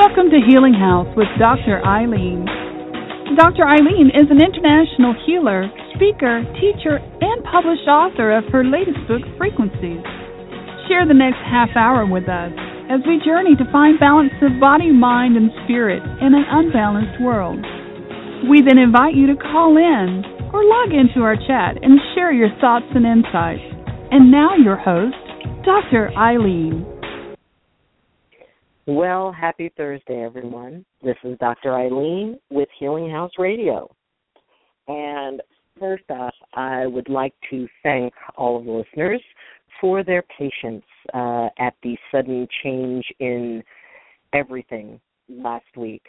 Welcome to Healing House with Dr. Eileen. Dr. Eileen is an international healer, speaker, teacher, and published author of her latest book, Frequencies. Share the next half hour with us as we journey to find balance of body, mind, and spirit in an unbalanced world. We then invite you to call in or log into our chat and share your thoughts and insights. And now your host, Dr. Eileen. Well, happy Thursday, everyone. This is Dr. Eileen with Healing House Radio. And first off, I would like to thank all of the listeners for their patience at the sudden change in everything last week.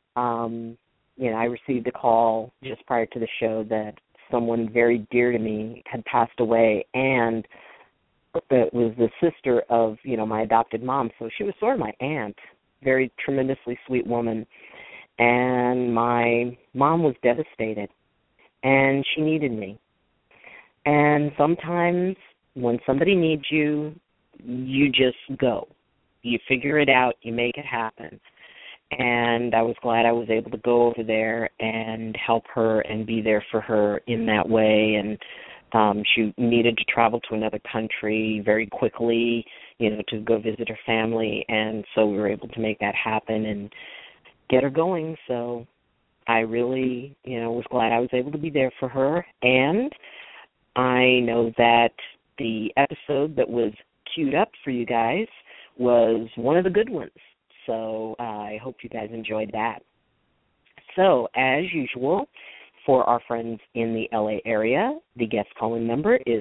I received a call just prior to the show that someone very dear to me had passed away, and that was the sister of, my adopted mom. So she was sort of my aunt, very tremendously sweet woman. And my mom was devastated, and she needed me. And sometimes when somebody needs you, you just go. You figure it out. You make it happen. And I was glad I was able to go over there and help her and be there for her in that way. And she needed to travel to another country very quickly, to go visit her family, and so we were able to make that happen and get her going. So I really, was glad I was able to be there for her, and I know that the episode that was queued up for you guys was one of the good ones, so I hope you guys enjoyed that. So, as usual, for our friends in the LA area, the guest calling number is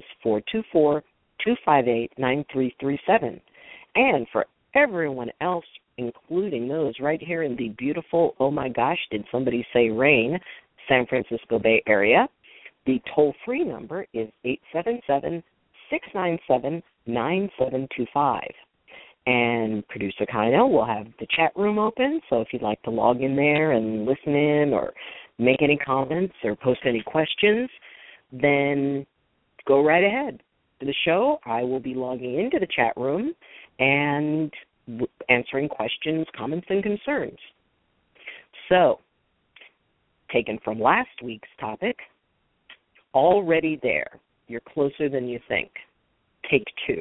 424-258-9337. And for everyone else, including those right here in the beautiful, oh my gosh, did somebody say rain, San Francisco Bay Area, the toll-free number is 877-697-9725. And Producer Kino will have the chat room open, so if you'd like to log in there and listen in or make any comments or post any questions, then go right ahead. For the show, I will be logging into the chat room and answering questions, comments, and concerns. So, taken from last week's topic, already there. You're closer than you think. Take two.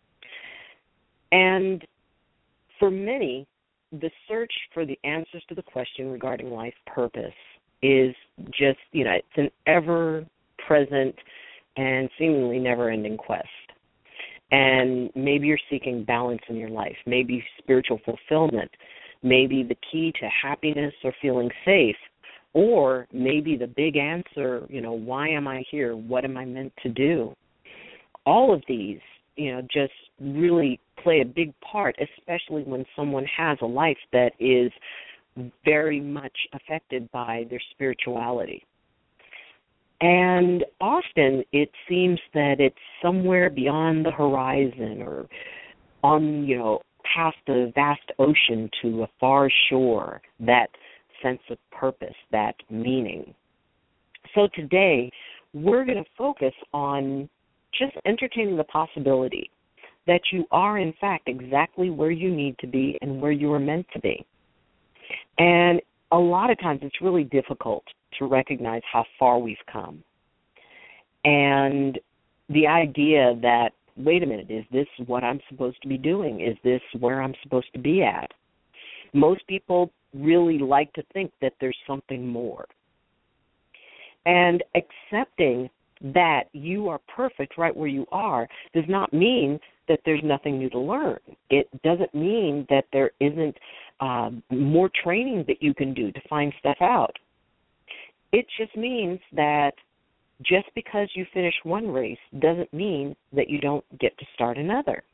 And for many, the search for the answers to the question regarding life purpose is just, it's an ever-present and seemingly never-ending quest. And maybe you're seeking balance in your life, maybe spiritual fulfillment, maybe the key to happiness or feeling safe, or maybe the big answer, why am I here? What am I meant to do? All of these, just really play a big part, especially when someone has a life that is very much affected by their spirituality. And often it seems that it's somewhere beyond the horizon or on, past the vast ocean to a far shore, that sense of purpose, that meaning. So today we're going to focus on just entertaining the possibility that you are, in fact, exactly where you need to be and where you are meant to be. And a lot of times it's really difficult to recognize how far we've come. And the idea that, wait a minute, is this what I'm supposed to be doing? Is this where I'm supposed to be at? Most people really like to think that there's something more. And accepting that you are perfect right where you are does not mean that there's nothing new to learn. It doesn't mean that there isn't more training that you can do to find stuff out. It just means that just because you finish one race doesn't mean that you don't get to start another.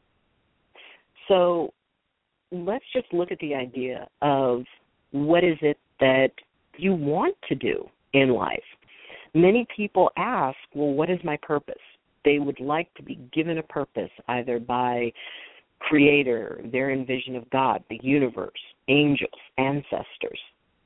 So let's just look at the idea of what is it that you want to do in life. Many people ask, well, what is my purpose? They would like to be given a purpose either by Creator, their envision of God, the universe, angels, ancestors.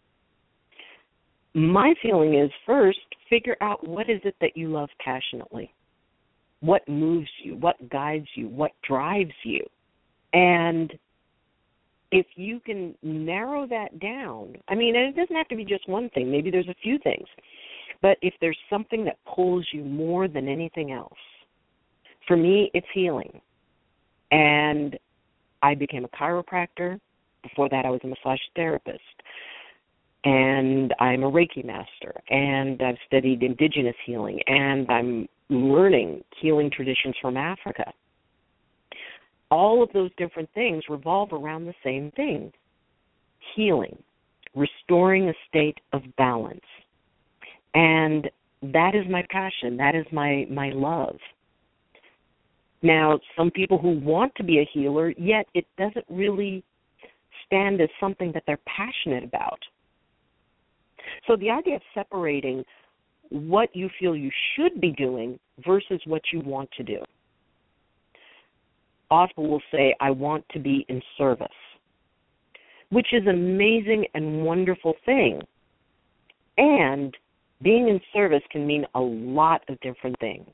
My feeling is, first, figure out what is it that you love passionately. What moves you, what guides you, what drives you. And if you can narrow that down, I mean, and it doesn't have to be just one thing. Maybe there's a few things. But if there's something that pulls you more than anything else, for me, it's healing. And I became a chiropractor. Before that, I was a massage therapist. And I'm a Reiki master. And I've studied indigenous healing. And I'm learning healing traditions from Africa. All of those different things revolve around the same thing: healing, restoring a state of balance. And that is my passion. That is my love. Now, some people who want to be a healer, yet it doesn't really stand as something that they're passionate about. So the idea of separating what you feel you should be doing versus what you want to do. Often will say, I want to be in service, which is an amazing and wonderful thing. And being in service can mean a lot of different things.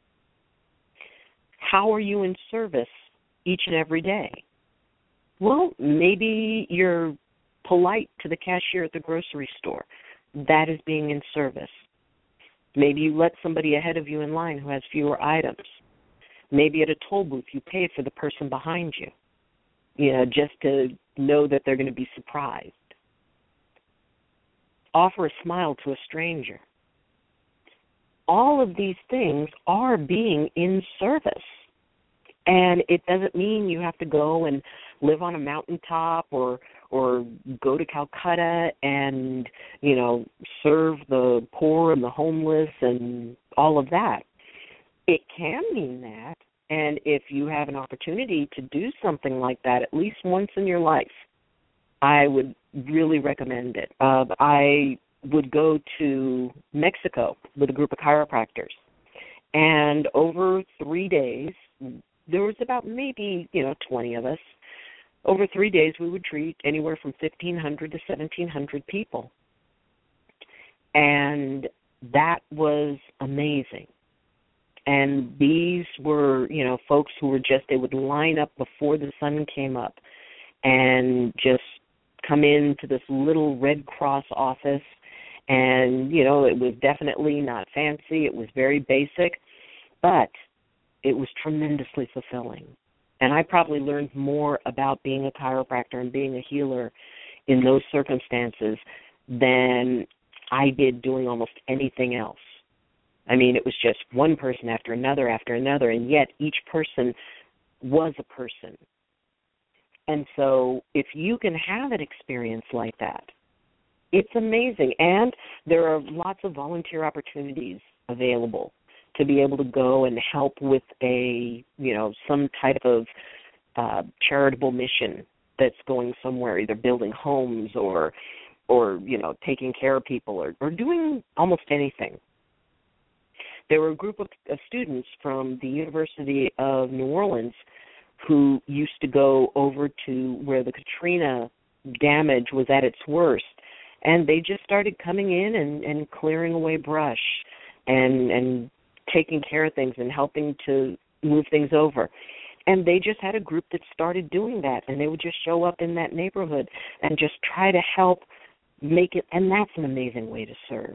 How are you in service each and every day? Well, maybe you're polite to the cashier at the grocery store. That is being in service. Maybe you let somebody ahead of you in line who has fewer items. Maybe at a toll booth you pay for the person behind you, just to know that they're going to be surprised. Offer a smile to a stranger. All of these things are being in service. And it doesn't mean you have to go and live on a mountaintop or go to Calcutta and, serve the poor and the homeless and all of that. It can mean that. And if you have an opportunity to do something like that at least once in your life, I would really recommend it. I would go to Mexico with a group of chiropractors. And over 3 days, there was about maybe, 20 of us. Over 3 days, we would treat anywhere from 1,500 to 1,700 people. And that was amazing. And these were, folks who were they would line up before the sun came up and just come into this little Red Cross office. And, it was definitely not fancy. It was very basic. But it was tremendously fulfilling. And I probably learned more about being a chiropractor and being a healer in those circumstances than I did doing almost anything else. I mean, it was just one person after another, and yet each person was a person. And so if you can have an experience like that, it's amazing. And there are lots of volunteer opportunities available to be able to go and help with some type of charitable mission that's going somewhere, either building homes or taking care of people or doing almost anything. There were a group of students from the University of New Orleans who used to go over to where the Katrina damage was at its worst, and they just started coming in and clearing away brush and taking care of things and helping to move things over. And they just had a group that started doing that, and they would just show up in that neighborhood and just try to help make it, and that's an amazing way to serve.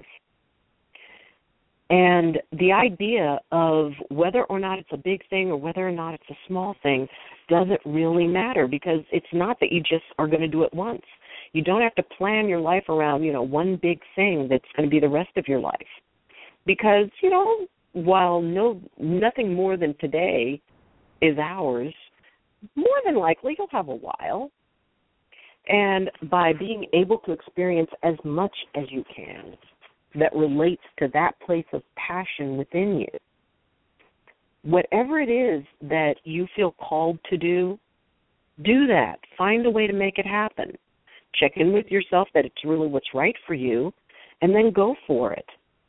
And the idea of whether or not it's a big thing or whether or not it's a small thing doesn't really matter, because it's not that you just are going to do it once. You don't have to plan your life around, one big thing that's going to be the rest of your life. Because, while nothing more than today is ours, more than likely you'll have a while. And by being able to experience as much as you can that relates to that place of passion within you, whatever it is that you feel called to do that. Find a way to make it happen. Check in with yourself that it's really what's right for you, and then go for it.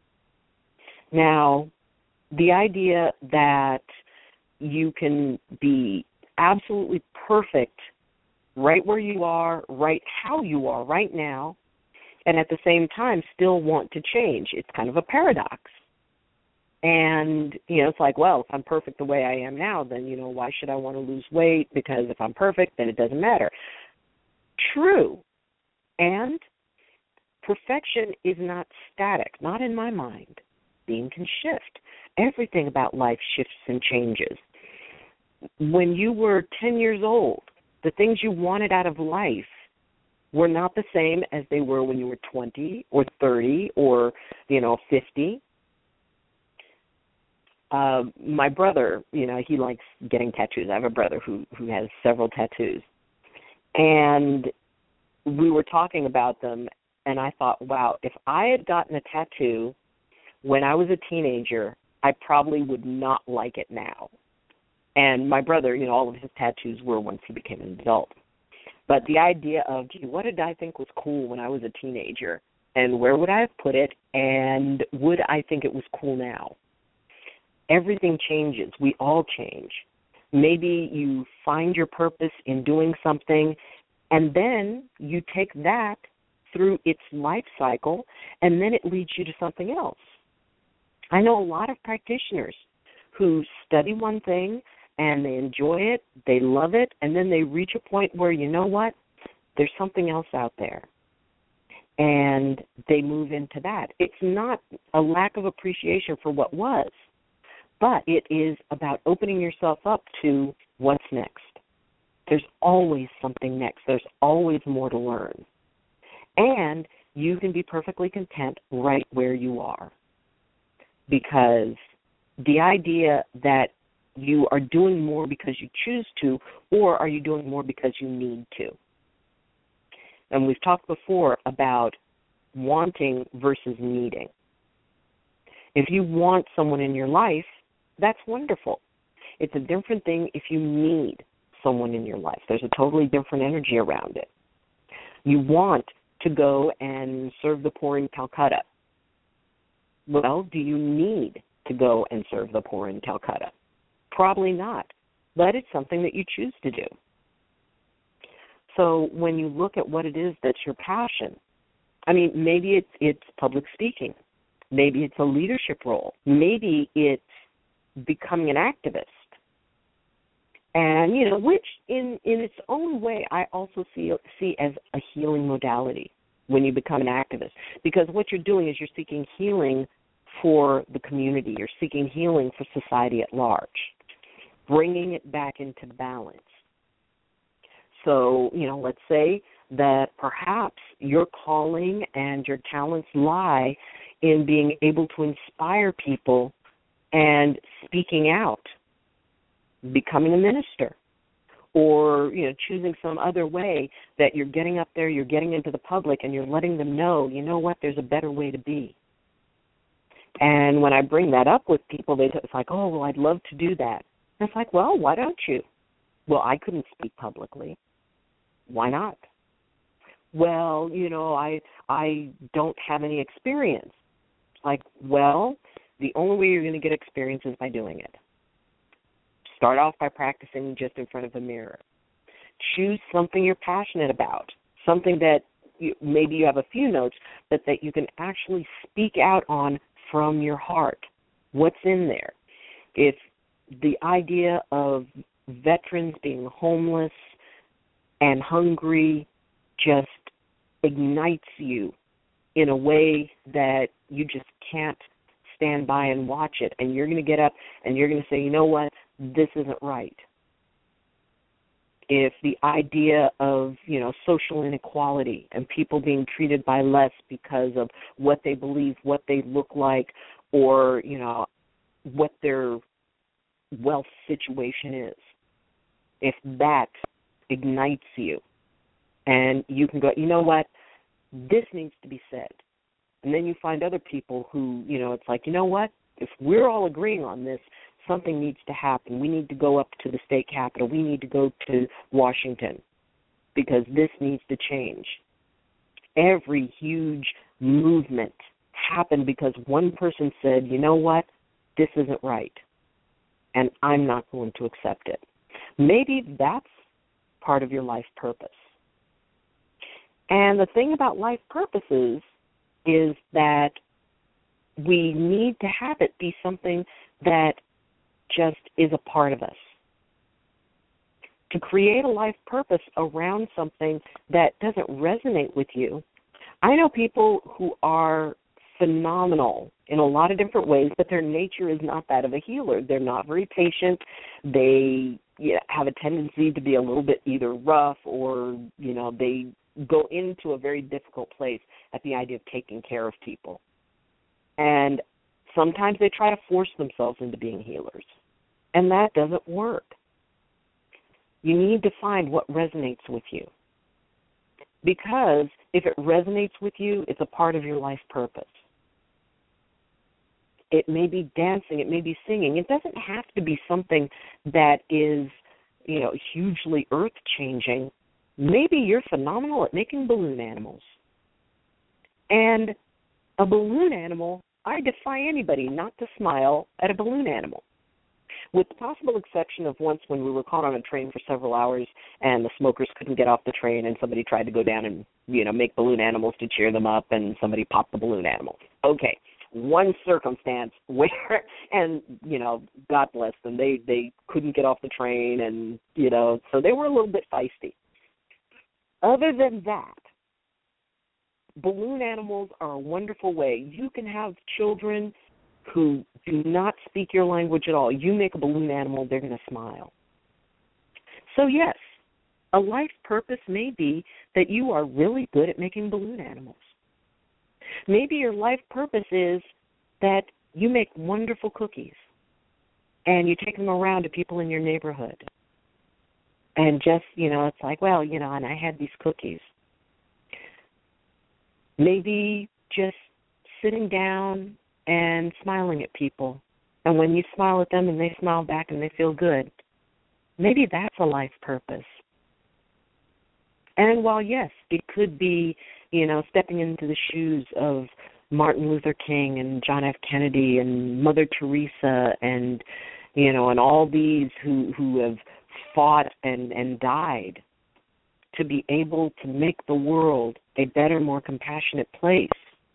Now, the idea that you can be absolutely perfect right where you are, right how you are right now, and at the same time still want to change, it's kind of a paradox. And, it's like, well, if I'm perfect the way I am now, then, why should I want to lose weight? Because if I'm perfect, then it doesn't matter. True. And perfection is not static, not in my mind. Being can shift. Everything about life shifts and changes. When you were 10 years old, the things you wanted out of life were not the same as they were when you were 20 or 30 or, 50. My brother, he likes getting tattoos. I have a brother who has several tattoos. And we were talking about them, and I thought, wow, if I had gotten a tattoo when I was a teenager, I probably would not like it now. And my brother, all of his tattoos were once he became an adult. But the idea of, gee, what did I think was cool when I was a teenager? And where would I have put it? And would I think it was cool now? Everything changes. We all change. Maybe you find your purpose in doing something, and then you take that through its life cycle, and then it leads you to something else. I know a lot of practitioners who study one thing, and they enjoy it, they love it, and then they reach a point where, you know what, there's something else out there. And they move into that. It's not a lack of appreciation for what was, but it is about opening yourself up to what's next. There's always something next. There's always more to learn. And you can be perfectly content right where you are. Because the idea that you are doing more because you choose to, or are you doing more because you need to? And we've talked before about wanting versus needing. If you want someone in your life, that's wonderful. It's a different thing if you need someone in your life. There's a totally different energy around it. You want to go and serve the poor in Calcutta. Well, do you need to go and serve the poor in Calcutta? Probably not, but it's something that you choose to do. So when you look at what it is that's your passion, maybe it's public speaking. Maybe it's a leadership role. Maybe it's becoming an activist. And, which in its own way I also see as a healing modality when you become an activist. Because what you're doing is you're seeking healing for the community. You're seeking healing for society at large, bringing it back into balance. So, let's say that perhaps your calling and your talents lie in being able to inspire people and speaking out, becoming a minister, or, choosing some other way that you're getting up there, you're getting into the public, and you're letting them know, you know what, there's a better way to be. And when I bring that up with people, it's like, oh, well, I'd love to do that. And it's like, well, why don't you? Well, I couldn't speak publicly. Why not? Well, I don't have any experience. Like, well, the only way you're going to get experience is by doing it. Start off by practicing just in front of a mirror. Choose something you're passionate about, something that maybe you have a few notes, but that you can actually speak out on from your heart. What's in there? If the idea of veterans being homeless and hungry just ignites you in a way that you just can't stand by and watch it, and you're going to get up and you're going to say, you know what, this isn't right. If the idea of, social inequality and people being treated by less because of what they believe, what they look like, or, what their wealth situation is, if that ignites you and you can go, you know what, this needs to be said. And then you find other people who, it's like, you know what, if we're all agreeing on this, something needs to happen. We need to go up to the state capitol. We need to go to Washington because this needs to change. Every huge movement happened because one person said, you know what, this isn't right, and I'm not going to accept it. Maybe that's part of your life purpose. And the thing about life purposes is that we need to have it be something that just is a part of us. to create a life purpose around something that doesn't resonate with you. I know people who are phenomenal in a lot of different ways, but their nature is not that of a healer. They're not very patient. They have a tendency to be a little bit either rough or, they go into a very difficult place at the idea of taking care of people. And sometimes they try to force themselves into being healers, and that doesn't work. You need to find what resonates with you, because if it resonates with you, it's a part of your life purpose. It may be dancing, it may be singing. It doesn't have to be something that is, hugely earth-changing. Maybe you're phenomenal at making balloon animals. And a balloon animal, I defy anybody not to smile at a balloon animal, with the possible exception of once when we were caught on a train for several hours and the smokers couldn't get off the train and somebody tried to go down and, make balloon animals to cheer them up and somebody popped the balloon animal. Okay, one circumstance where, and, God bless them, they couldn't get off the train and, so they were a little bit feisty. Other than that, balloon animals are a wonderful way. You can have children who do not speak your language at all. You make a balloon animal, they're going to smile. So yes, a life purpose may be that you are really good at making balloon animals. Maybe your life purpose is that you make wonderful cookies and you take them around to people in your neighborhood. And just, it's like, well, and I had these cookies. Maybe just sitting down and smiling at people. And when you smile at them and they smile back and they feel good, maybe that's a life purpose. And while, yes, it could be, stepping into the shoes of Martin Luther King and John F. Kennedy and Mother Teresa and, and all these who have fought and died to be able to make the world a better, more compassionate place.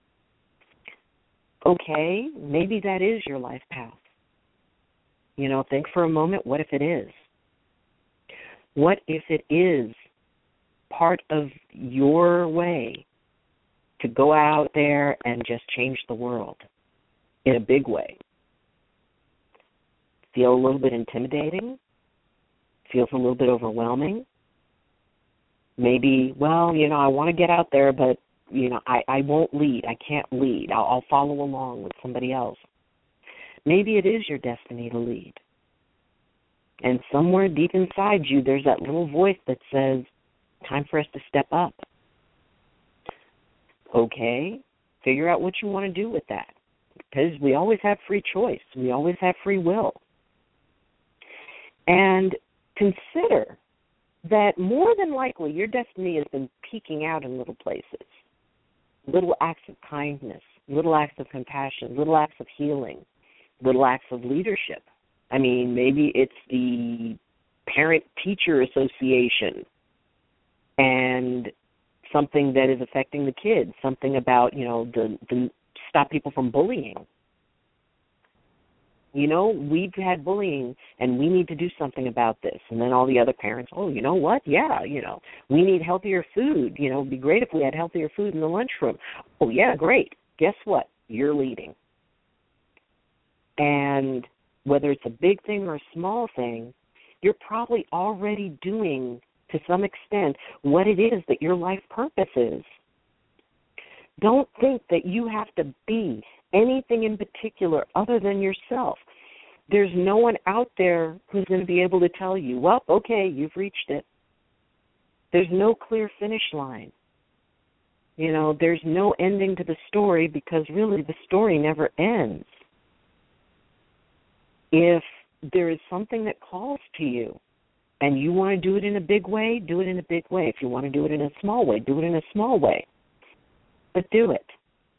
Okay, maybe that is your life path. Think for a moment, what if it is? What if it is part of your way to go out there and just change the world in a big way? Feel a little bit intimidating? Feels a little bit overwhelming? Maybe, I want to get out there, but, I won't lead. I can't lead. I'll follow along with somebody else. Maybe it is your destiny to lead. And somewhere deep inside you, there's that little voice that says, time for us to step up. Okay, figure out what you want to do with that. Because we always have free choice. We always have free will. And consider that more than likely your destiny has been peeking out in little places. Little acts of kindness, little acts of compassion, little acts of healing, little acts of leadership. I mean, maybe it's the parent-teacher association and something that is affecting the kids, something about, the stop people from bullying. We've had bullying, and we need to do something about this. And then all the other parents, oh, you know what? Yeah, we need healthier food. It'd be great if we had healthier food in the lunchroom. Oh, yeah, great. Guess what? You're leading. And whether it's a big thing or a small thing, you're probably already doing, to some extent, what it is that your life purpose is. Don't think that you have to be anything in particular other than yourself. There's no one out there who's going to be able to tell you, well, okay, you've reached it. There's no clear finish line. There's no ending to the story, because really the story never ends. If there is something that calls to you and you want to do it in a big way, do it in a big way. If you want to do it in a small way, do it in a small way. But do it.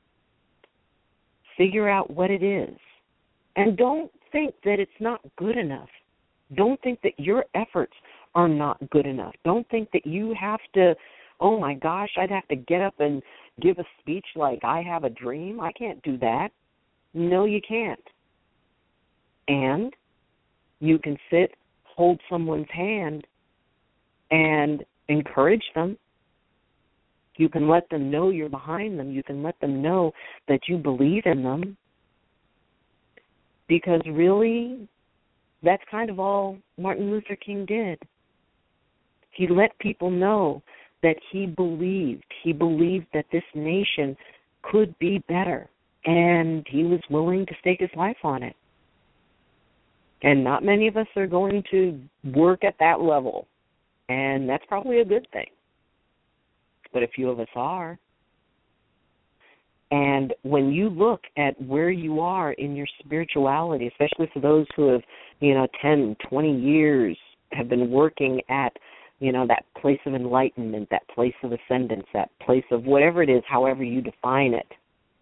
Figure out what it is. And don't think that it's not good enough. Don't think that your efforts are not good enough. Don't think that you have to, oh my gosh, I'd have to get up and give a speech like I have a dream. I can't do that. No, you can't. And you can sit, hold someone's hand, and encourage them. You can let them know you're behind them. You can let them know that you believe in them. Because really, that's kind of all Martin Luther King did. He let people know that he believed. He believed that this nation could be better, and he was willing to stake his life on it. And not many of us are going to work at that level, and that's probably a good thing. But a few of us are. And when you look at where you are in your spirituality, especially for those who have, 10, 20 years have been working at, that place of enlightenment, that place of ascendance, that place of whatever it is, however you define it,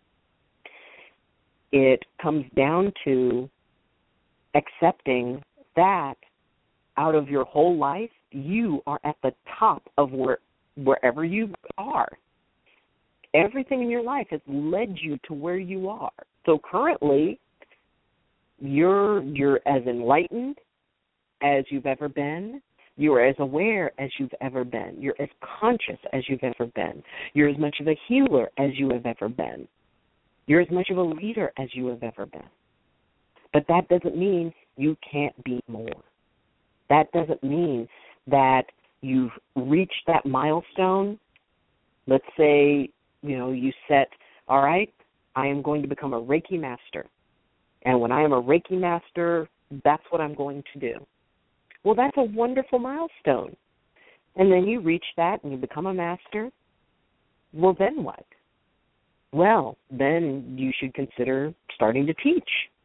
it comes down to accepting that out of your whole life, you are at the top of wherever you are. Everything in your life has led you to where you are. So currently, you're as enlightened as you've ever been. You're as aware as you've ever been. You're as conscious as you've ever been. You're as much of a healer as you have ever been. You're as much of a leader as you have ever been. But that doesn't mean you can't be more. That doesn't mean that you've reached that milestone. Let's say, you set, all right, I am going to become a Reiki master. And when I am a Reiki master, that's what I'm going to do. Well, that's a wonderful milestone. And then you reach that and you become a master. Well, then what? Well, then you should consider starting to teach.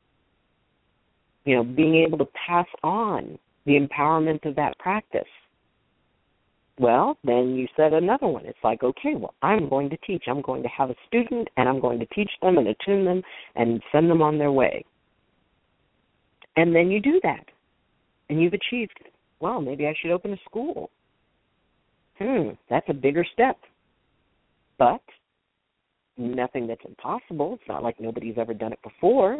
Being able to pass on the empowerment of that practice. Well, then you set another one. It's like, okay, well, I'm going to teach. I'm going to have a student, and I'm going to teach them and attune them and send them on their way. And then you do that, and you've achieved it. Well, maybe I should open a school. That's a bigger step. But nothing that's impossible. It's not like nobody's ever done it before.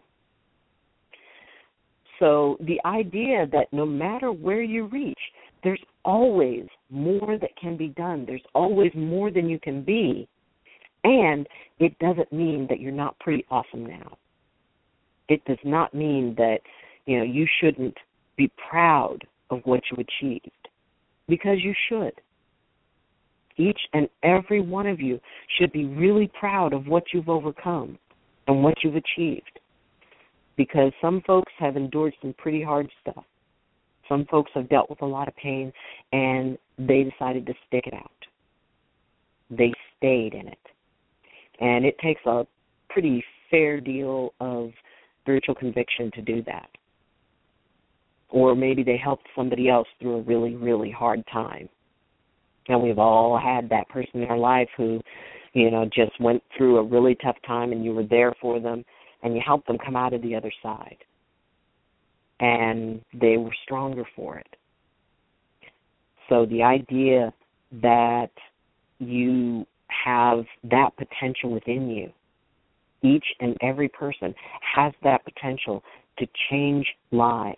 So the idea that no matter where you reach, there's always more that can be done. There's always more than you can be. And it doesn't mean that you're not pretty awesome now. It does not mean that, you shouldn't be proud of what you achieved. Because you should. Each and every one of you should be really proud of what you've overcome and what you've achieved. Because some folks have endured some pretty hard stuff. Some folks have dealt with a lot of pain, and they decided to stick it out. They stayed in it. And it takes a pretty fair deal of spiritual conviction to do that. Or maybe they helped somebody else through a really, really hard time. And we've all had that person in our life who, just went through a really tough time, and you were there for them, and you helped them come out of the other side. And they were stronger for it. So the idea that you have that potential within you, each and every person has that potential to change lives.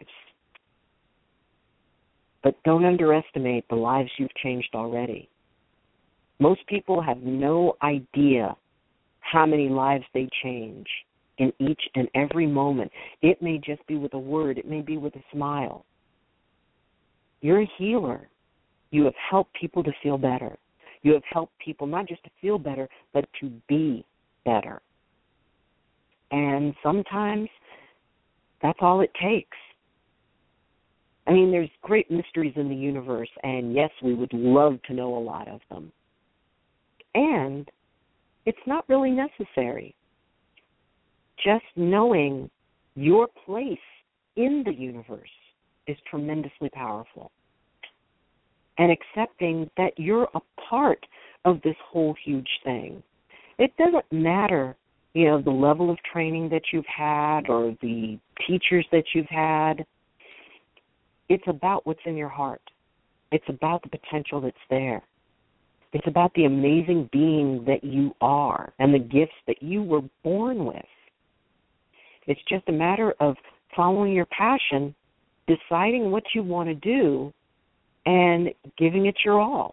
But don't underestimate the lives you've changed already. Most people have no idea how many lives they change in each and every moment. It may just be with a word. It may be with a smile. You're a healer. You have helped people to feel better. You have helped people not just to feel better, but to be better. And sometimes that's all it takes. I mean, there's great mysteries in the universe, and yes, we would love to know a lot of them. And it's not really necessary. Just knowing your place in the universe is tremendously powerful. And accepting that you're a part of this whole huge thing. It doesn't matter, the level of training that you've had or the teachers that you've had. It's about what's in your heart. It's about the potential that's there. It's about the amazing being that you are and the gifts that you were born with. It's just a matter of following your passion, deciding what you want to do, and giving it your all.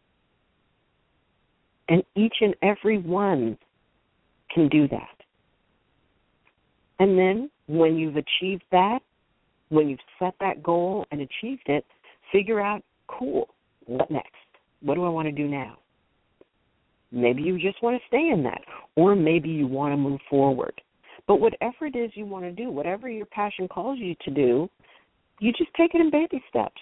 And each and every one can do that. And then when you've achieved that, when you've set that goal and achieved it, figure out, cool, what next? What do I want to do now? Maybe you just want to stay in that, or maybe you want to move forward. But whatever it is you want to do, whatever your passion calls you to do, you just take it in baby steps.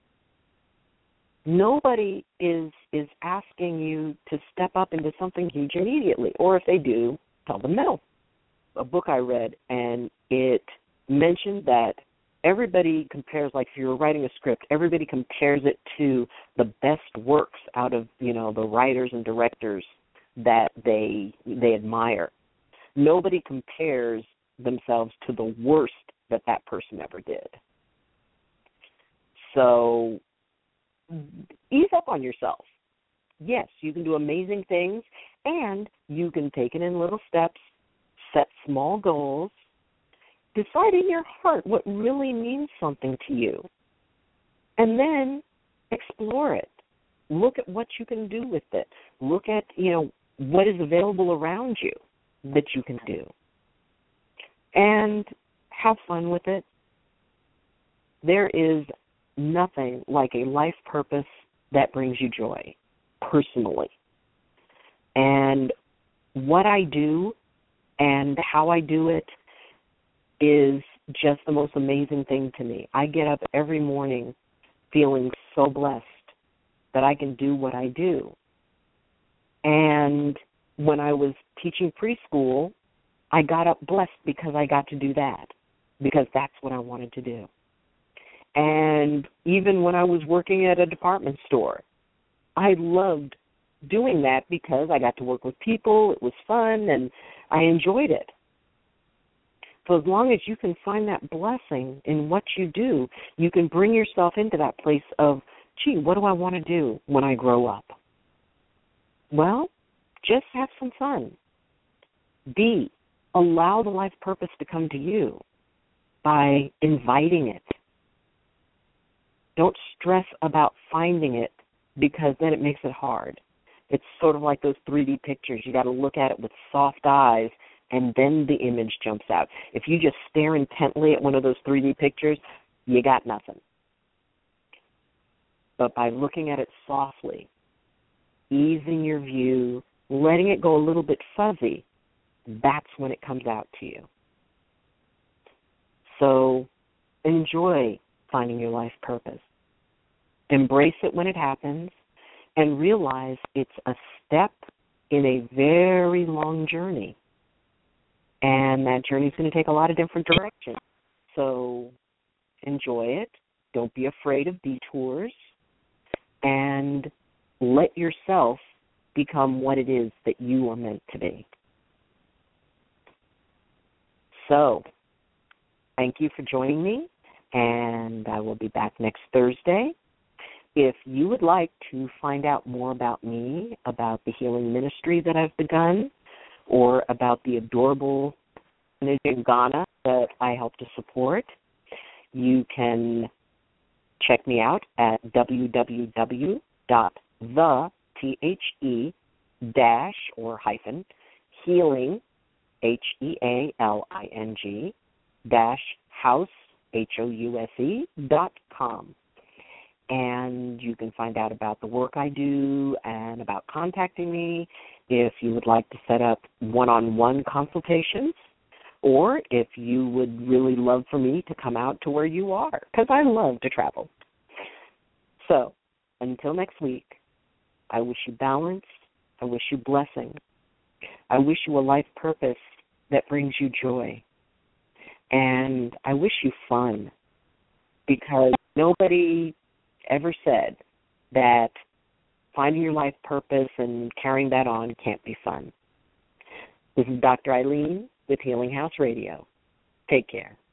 Nobody is asking you to step up into something huge immediately, or if they do, tell them no. A book I read, and it mentioned that everybody compares, like if you're writing a script, everybody compares it to the best works out of, the writers and directors that they admire. Nobody compares themselves to the worst that person ever did. So ease up on yourself. Yes, you can do amazing things, and you can take it in little steps, set small goals, decide in your heart what really means something to you, and then explore it. Look at what you can do with it. Look at, what is available around you that you can do. And have fun with it. There is nothing like a life purpose that brings you joy, personally. And what I do and how I do it is just the most amazing thing to me. I get up every morning feeling so blessed that I can do what I do. And when I was teaching preschool, I got up blessed because I got to do that, because that's what I wanted to do. And even when I was working at a department store, I loved doing that because I got to work with people, it was fun, and I enjoyed it. So as long as you can find that blessing in what you do, you can bring yourself into that place of, gee, what do I want to do when I grow up? Well, just have some fun. B, allow the life purpose to come to you by inviting it. Don't stress about finding it, because then it makes it hard. It's sort of like those 3D pictures. You got to look at it with soft eyes, and then the image jumps out. If you just stare intently at one of those 3D pictures, you got nothing. But by looking at it softly, easing your view, letting it go a little bit fuzzy, that's when it comes out to you. So enjoy finding your life purpose. Embrace it when it happens, and realize it's a step in a very long journey. And that journey is going to take a lot of different directions. So enjoy it. Don't be afraid of detours. And let yourself become what it is that you are meant to be. So thank you for joining me, and I will be back next Thursday. If you would like to find out more about me, about the healing ministry that I've begun, or about the adorable orphanage in Ghana that I help to support, you can check me out at www.healing, HEALING, house.com. And you can find out about the work I do and about contacting me if you would like to set up one-on-one consultations, or if you would really love for me to come out to where you are, because I love to travel. So until next week, I wish you balance. I wish you blessing. I wish you a life purpose that brings you joy. And I wish you fun, because nobody ever said that finding your life purpose and carrying that on can't be fun. This is Dr. Eileen with Healing House Radio. Take care.